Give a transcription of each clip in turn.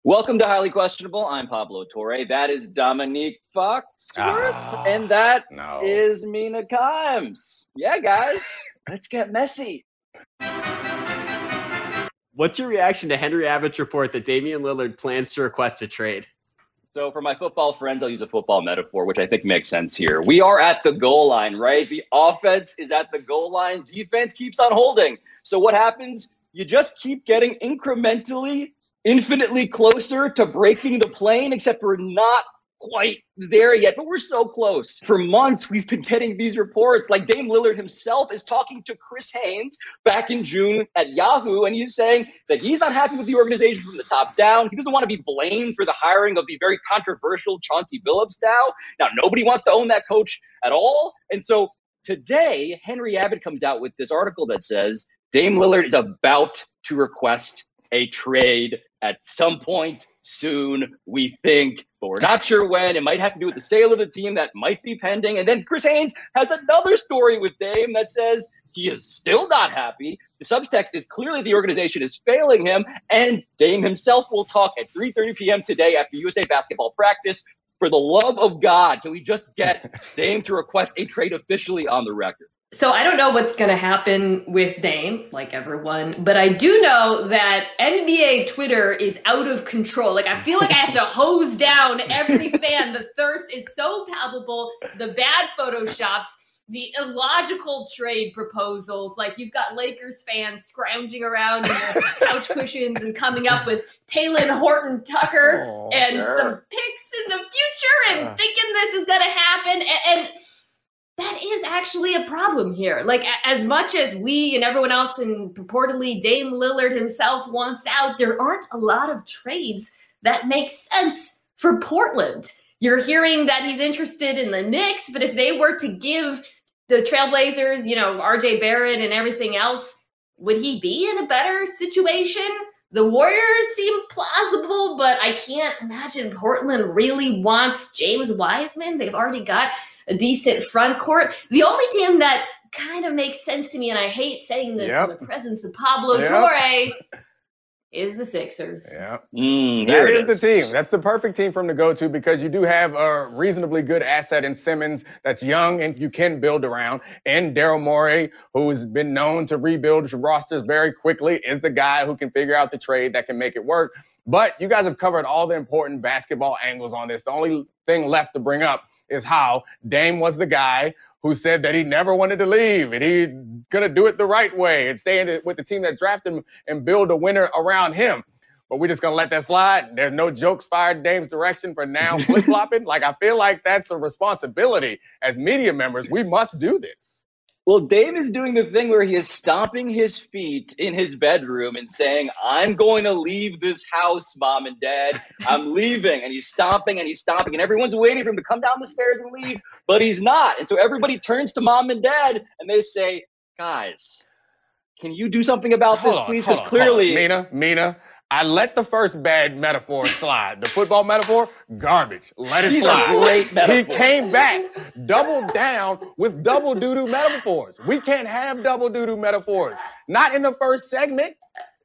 Welcome to Highly Questionable. I'm Pablo Torre. That is Dominique Foxworth. And that is Mina Kimes. Yeah, guys, let's get messy. What's your reaction to Henry Abbott's report that Damian Lillard plans to request a trade? So for my football friends, I'll use a football metaphor, which I think makes sense here. We are at the goal line, right? The offense is at the goal line. Defense keeps on holding. So what happens? You just keep getting infinitely closer to breaking the plane, except we're not quite there yet, but we're so close. For months, we've been getting these reports. Like Dame Lillard himself is talking to Chris Haynes back in June at Yahoo, and he's saying that he's not happy with the organization from the top down. He doesn't want to be blamed for the hiring of the very controversial Chauncey Billups now. Nobody wants to own that coach at all. And so today, Henry Abbott comes out with this article that says Dame Lillard is about to request a trade at some point soon, we think, but we're not sure when. It might have to do with the sale of the team that might be pending. And then Chris Haynes has another story with Dame that says he is still not happy. The subtext is clearly the organization is failing him. And Dame himself will talk at 3:30 p.m. today after USA basketball practice. For the love of God, can we just get Dame to request a trade officially on the record? So I don't know what's going to happen with Dame, like everyone, but I do know that NBA Twitter is out of control. Like, I feel like I have to hose down every fan. The thirst is so palpable. The bad photoshops, the illogical trade proposals. Like, you've got Lakers fans scrounging around in their couch cushions and coming up with Talen Horton-Tucker some picks in the future and thinking this is going to happen. And that is actually a problem here. Like, as much as we and everyone else and purportedly Dame Lillard himself wants out, there aren't a lot of trades that make sense for Portland. You're hearing that he's interested in the Knicks, but if they were to give the Trailblazers, RJ Barrett and everything else, would he be in a better situation? The Warriors seem plausible, but I can't imagine Portland really wants James Wiseman. They've already got a decent front court. The only team that kind of makes sense to me, and I hate saying this in the presence of Pablo Torre, is the Sixers. That is the team. That's the perfect team for him to go to because you do have a reasonably good asset in Simmons that's young and you can build around. And Daryl Morey, who's been known to rebuild rosters very quickly, is the guy who can figure out the trade that can make it work. But you guys have covered all the important basketball angles on this. The only thing left to bring up is how Dame was the guy who said that he never wanted to leave and he's going to do it the right way and stay with the team that drafted him and build a winner around him. But we're just going to let that slide. There's no jokes fired Dame's direction for now flip-flopping. Like, I feel like that's a responsibility as media members. We must do this. Well, Dame is doing the thing where he is stomping his feet in his bedroom and saying, I'm going to leave this house, Mom and Dad. I'm leaving. And he's stomping and he's stomping. And everyone's waiting for him to come down the stairs and leave, but he's not. And so everybody turns to Mom and Dad and they say, guys, can you do something about this, please? Because clearly... Mina, I let the first bad metaphor slide. The football metaphor, garbage. Let it slide. These are great metaphors. He came back, doubled down with double doo-doo metaphors. We can't have double doo-doo metaphors. Not in the first segment.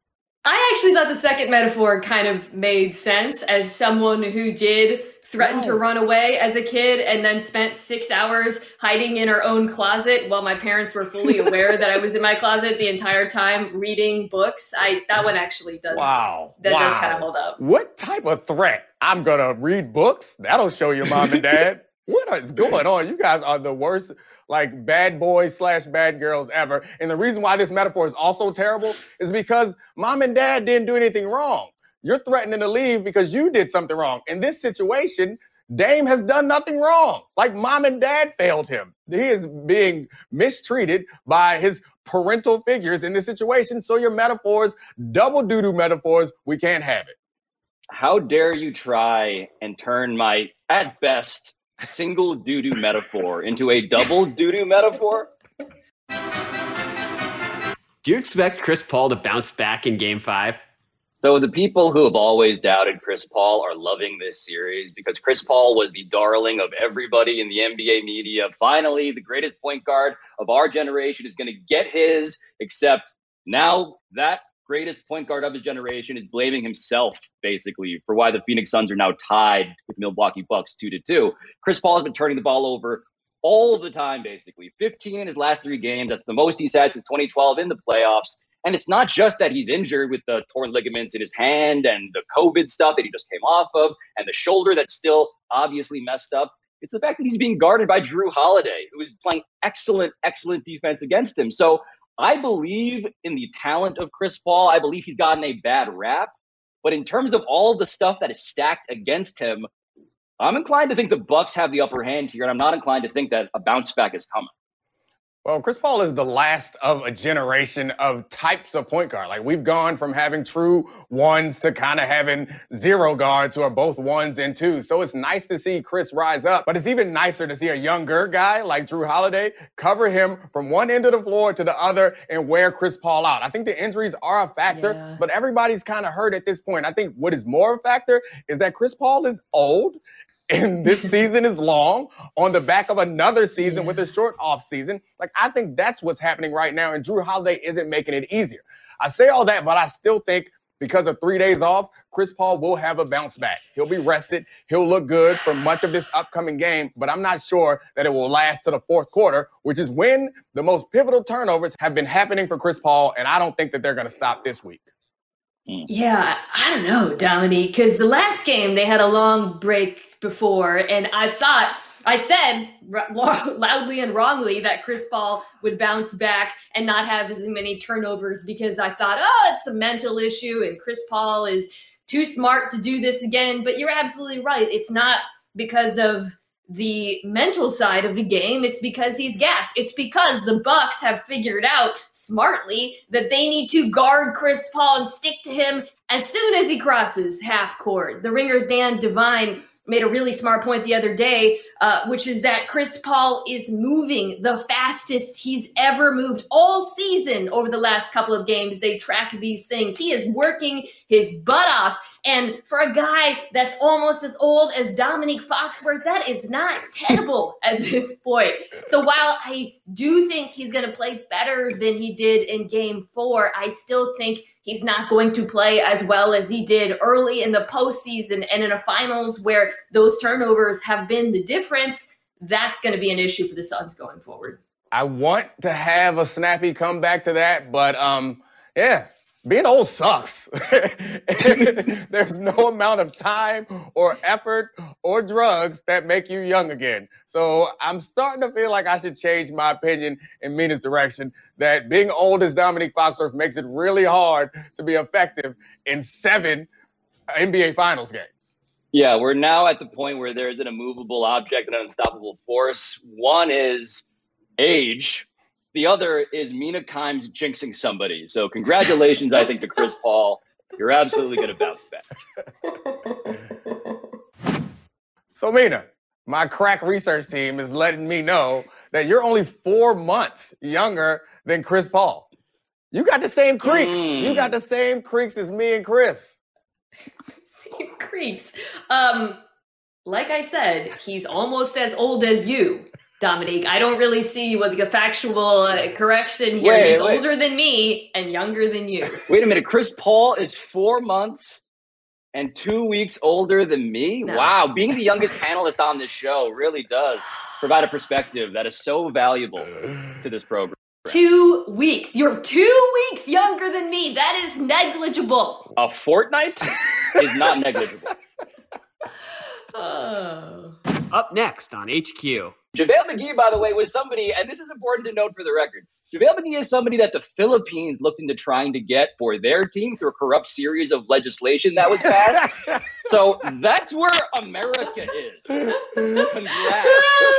I actually thought the second metaphor kind of made sense as someone who did threaten to run away as a kid and then spent 6 hours hiding in our own closet while my parents were fully aware that I was in my closet the entire time reading books. That one actually does. Does kind of hold up. What type of threat? I'm going to read books? That'll show your mom and dad. What is going on? You guys are the worst, bad boys / bad girls ever. And the reason why this metaphor is also terrible is because mom and dad didn't do anything wrong. You're threatening to leave because you did something wrong. In this situation, Dame has done nothing wrong. Mom and dad failed him. He is being mistreated by his parental figures in this situation. So your metaphors, double doo-doo metaphors, we can't have it. How dare you try and turn my, at best, single doo-doo metaphor into a double doo-doo metaphor? Do you expect Chris Paul to bounce back in Game 5? So the people who have always doubted Chris Paul are loving this series because Chris Paul was the darling of everybody in the NBA media. Finally, the greatest point guard of our generation is going to get his, except now that greatest point guard of his generation, is blaming himself, basically, for why the Phoenix Suns are now tied with Milwaukee Bucks 2-2. Chris Paul has been turning the ball over all the time, basically. 15 in his last 3 games. That's the most he's had since 2012 in the playoffs. And it's not just that he's injured with the torn ligaments in his hand and the COVID stuff that he just came off of and the shoulder that's still obviously messed up. It's the fact that he's being guarded by Jrue Holiday, who is playing excellent defense against him. So I believe in the talent of Chris Paul. I believe he's gotten a bad rap. But in terms of all the stuff that is stacked against him, I'm inclined to think the Bucks have the upper hand here, and I'm not inclined to think that a bounce back is coming. Well, Chris Paul is the last of a generation of types of point guard. Like, we've gone from having true ones to kind of having zero guards who are both ones and twos. So it's nice to see Chris rise up, but it's even nicer to see a younger guy like Jrue Holiday cover him from one end of the floor to the other and wear Chris Paul out. I think the injuries are a factor, but everybody's kind of hurt at this point. I think what is more a factor is that Chris Paul is old. And this season is long on the back of another season with a short off season. Like, I think that's what's happening right now. And Jrue Holiday isn't making it easier. I say all that, but I still think because of 3 days off, Chris Paul will have a bounce back. He'll be rested. He'll look good for much of this upcoming game, but I'm not sure that it will last to the fourth quarter, which is when the most pivotal turnovers have been happening for Chris Paul. And I don't think that they're going to stop this week. Yeah, I don't know, Dominique, because the last game they had a long break before, and I said loudly and wrongly that Chris Paul would bounce back and not have as many turnovers because I thought, it's a mental issue and Chris Paul is too smart to do this again. But you're absolutely right. It's not because of the mental side of the game. It's because he's gassed. It's because the Bucks have figured out smartly that they need to guard Chris Paul and stick to him as soon as he crosses half court. The Ringer's Dan Devine made a really smart point the other day, which is that Chris Paul is moving the fastest he's ever moved all season. Over the last couple of games, they track these things. He is working his butt off. And for a guy that's almost as old as Dominique Foxworth, that is not tenable at this point. So while I do think he's going to play better than he did in Game 4, I still think he's not going to play as well as he did early in the postseason and in a finals where those turnovers have been the difference. That's going to be an issue for the Suns going forward. I want to have a snappy comeback to that, but being old sucks. There's no amount of time or effort or drugs that make you young again. So I'm starting to feel like I should change my opinion in Mina's direction, that being old as Dominique Foxworth makes it really hard to be effective in 7 NBA Finals games. Yeah, we're now at the point where there's an immovable object and an unstoppable force. One is age. The other is Mina Kimes jinxing somebody. So congratulations, I think, to Chris Paul. You're absolutely going to bounce back. So, Mina, my crack research team is letting me know that you're only 4 months younger than Chris Paul. You got the same creaks. You got the same creaks as me and Chris. Same creaks. Like I said, he's almost as old as you, Dominique. I don't really see what the factual correction here. He's older than me and younger than you. Wait a minute. Chris Paul is 4 months and 2 weeks older than me? No. Wow. Being the youngest panelist on this show really does provide a perspective that is so valuable to this program. 2 weeks. You're 2 weeks younger than me. That is negligible. A fortnight is not negligible. Up next on HQ. JaVale McGee, by the way, was somebody, and this is important to note for the record, JaVale McGee is somebody that the Philippines looked into trying to get for their team through a corrupt series of legislation that was passed. So that's where America is. Congrats.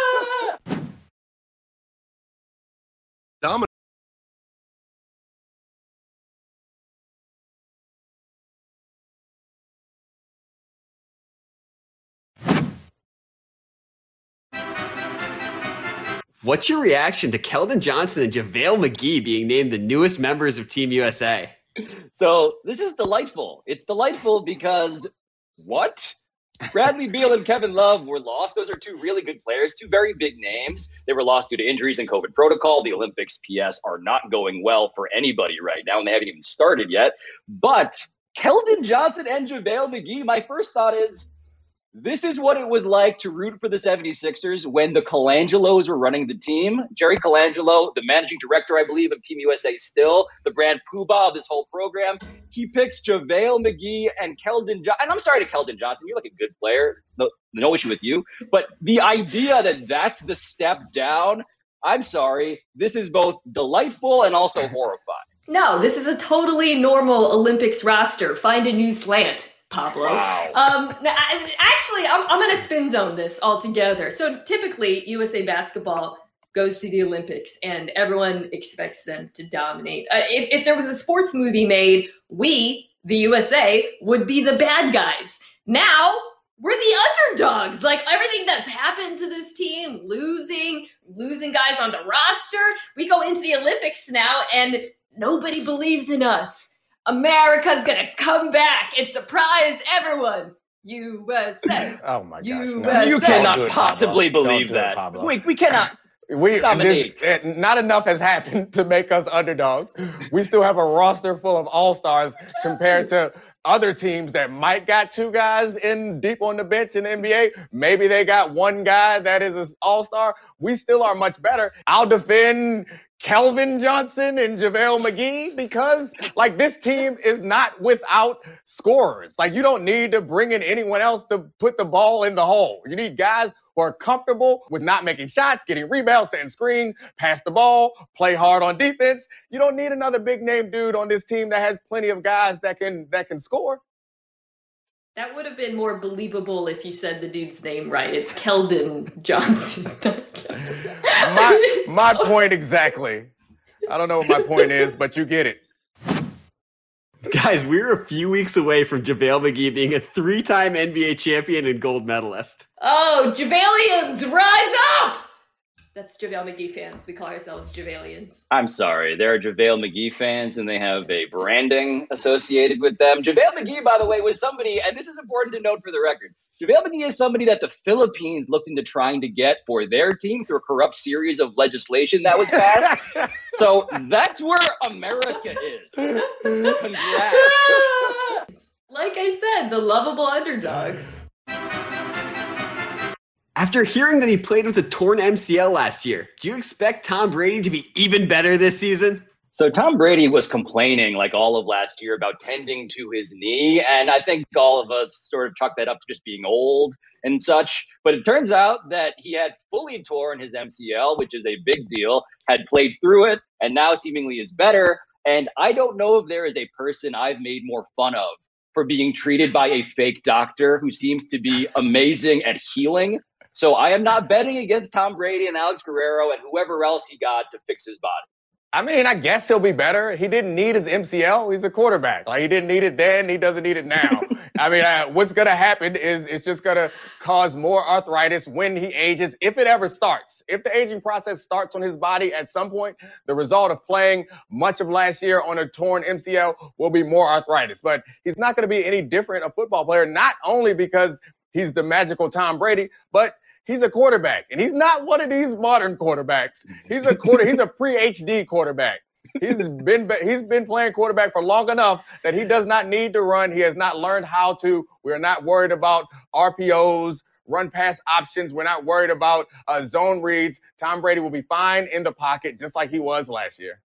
What's your reaction to Keldon Johnson and JaVale McGee being named the newest members of Team USA? So this is delightful. It's delightful because what? Bradley Beal and Kevin Love were lost. Those are two really good players, two very big names. They were lost due to injuries and COVID protocol. The Olympics, PS, are not going well for anybody right now, and they haven't even started yet. But Keldon Johnson and JaVale McGee, my first thought is, this is what it was like to root for the 76ers when the Colangelos were running the team. Jerry Colangelo, the managing director, I believe, of Team USA still, the brand poobah of this whole program. He picks JaVale McGee and Keldon Johnson. And I'm sorry to Keldon Johnson. You're like a good player. No issue with you. But the idea that that's the step down, I'm sorry. This is both delightful and also horrifying. No, this is a totally normal Olympics roster. Find a new slant, Pablo. Wow. I'm going to spin zone this altogether. So typically, USA basketball goes to the Olympics, and everyone expects them to dominate. If there was a sports movie made, we, the USA, would be the bad guys. Now, we're the underdogs. Like, everything that's happened to this team, losing guys on the roster, we go into the Olympics now, and nobody believes in us. America's gonna come back and surprise everyone. USA. Oh my gosh! USA. You cannot possibly believe that. We cannot. Not enough has happened to make us underdogs. We still have a roster full of all-stars compared to other teams that might got two guys in deep on the bench in the NBA. Maybe they got one guy that is an all-star. We still are much better. I'll defend Keldon Johnson and JaVale McGee because, like, this team is not without scorers. Like, you don't need to bring in anyone else to put the ball in the hole. You need guys who are comfortable with not making shots, getting rebounds, setting screen, pass the ball, play hard on defense. You don't need another big name dude on this team that has plenty of guys that can score. That would have been more believable if you said the dude's name right. It's Keldon Johnson. my point exactly. I don't know what my point is, but you get it. Guys, we're a few weeks away from JaVale McGee being a 3-time NBA champion and gold medalist. Oh, JaValians, rise up! That's JaVale McGee fans. We call ourselves JaValians. I'm sorry. There are JaVale McGee fans, and they have a branding associated with them. JaVale McGee, by the way, was somebody, and this is important to note for the record, JaVale McGee is somebody that the Philippines looked into trying to get for their team through a corrupt series of legislation that was passed. So that's where America is. Congrats. Like I said, the lovable underdogs. After hearing that he played with a torn MCL last year, do you expect Tom Brady to be even better this season? So Tom Brady was complaining like all of last year about tending to his knee. And I think all of us sort of chalk that up to just being old and such. But it turns out that he had fully torn his MCL, which is a big deal, had played through it, and now seemingly is better. And I don't know if there is a person I've made more fun of for being treated by a fake doctor who seems to be amazing at healing. So I am not betting against Tom Brady and Alex Guerrero and whoever else he got to fix his body. I mean, I guess he'll be better. He didn't need his MCL. He's a quarterback. Like, he didn't need it then. He doesn't need it now. I mean, what's going to happen is it's just going to cause more arthritis when he ages, if it ever starts. If the aging process starts on his body at some point, the result of playing much of last year on a torn MCL will be more arthritis. But he's not going to be any different a football player, not only because he's the magical Tom Brady, but he's a quarterback, and he's not one of these modern quarterbacks. He's a pre-HD quarterback. He's been playing quarterback for long enough that he does not need to run. He has not learned how to. We're not worried about RPOs, run pass options. We're not worried about zone reads. Tom Brady will be fine in the pocket, just like he was last year.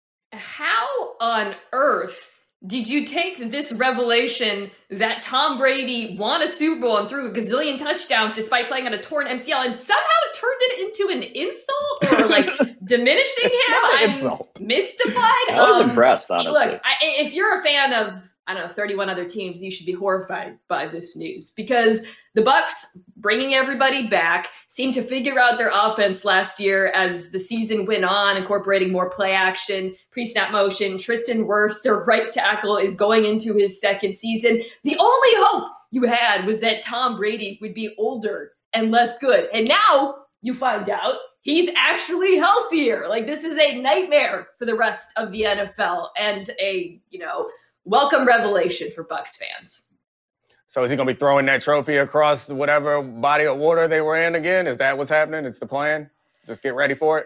How on earth did you take this revelation that Tom Brady won a Super Bowl and threw a gazillion touchdowns despite playing on a torn MCL and somehow turned it into an insult or like diminishing him? I'm mystified. I was impressed, honestly. Look, if you're a fan of, I don't know, 31 other teams, you should be horrified by this news because the Bucs, bringing everybody back, seemed to figure out their offense last year as the season went on, incorporating more play action, pre-snap motion. Tristan Wirfs, their right tackle, is going into his second season. The only hope you had was that Tom Brady would be older and less good. And now you find out he's actually healthier. Like, this is a nightmare for the rest of the NFL and a, welcome revelation for Bucs fans. So is he going to be throwing that trophy across whatever body of water they were in again? Is that what's happening? It's the plan? Just get ready for it?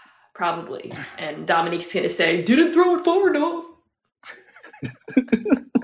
Probably. And Dominique's going to say, didn't throw it far enough.